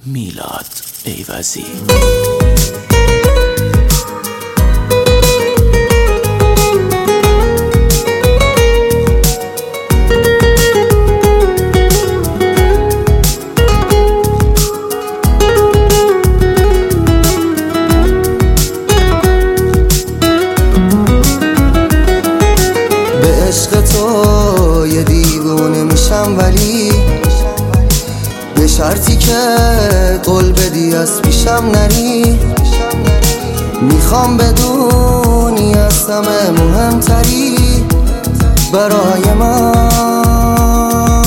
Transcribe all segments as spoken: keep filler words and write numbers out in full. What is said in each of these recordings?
میلاد ایوزی. به عشق تو یه دیوونه میشم، ولی به شرطی که قول بدی از پیشم نری. میخوام بدونی از همه مهمتری برای من.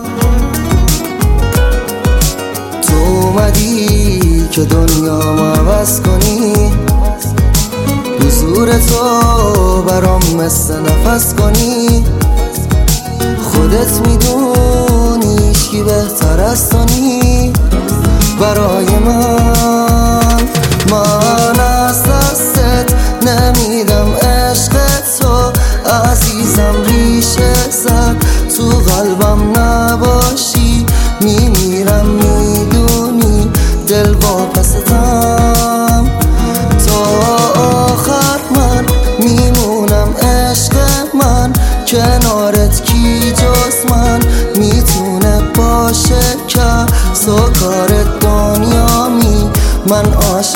تو اومدی که دنیا ما عوض کنی، حضور تو برام مثل نفس کنی. خودت میدونی هیچکی بهتر از تو نی برای من. من از دستت نمیدم عشق تو عزیزم، ریشه زد تو قلبم نباشی میمیرم. میدونی دل واپستم تا آخر، من میمونم عشق من کنارت. کی جز من میتونه باشه که سکار دنیا می من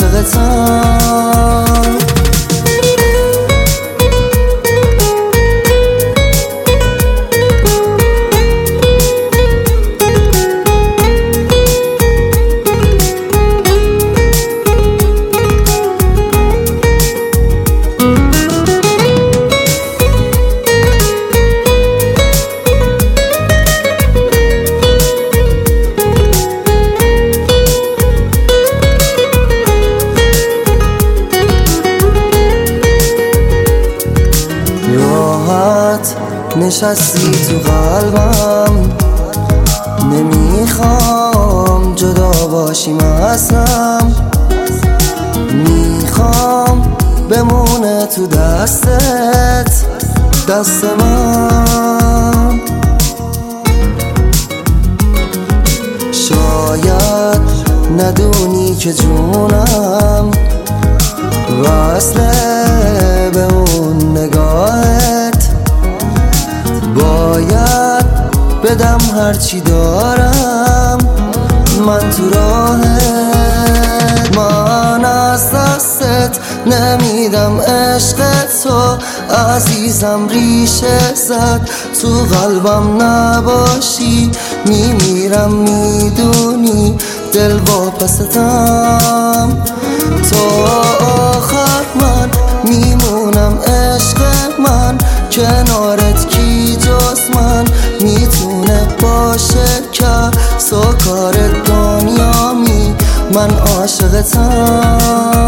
عاشقتم. نشستی تو قلبم، نمیخوام جدا باشیم اصلا. میخوام بمونه تو دستت دست من. شاید ندونی که جونم وصله به اون نگاهت. باید بدم هرچی دارم من تو راهت. من از دستت نمیدم عشق تو عزیزم، ریشه زد تو قلبم نباشی میمیرم. میدونی دل واپستم تا آخر، من میمونم عشق من کنارت. کی جز من میتونه باشه که سکار دنیا می من عاشقتم.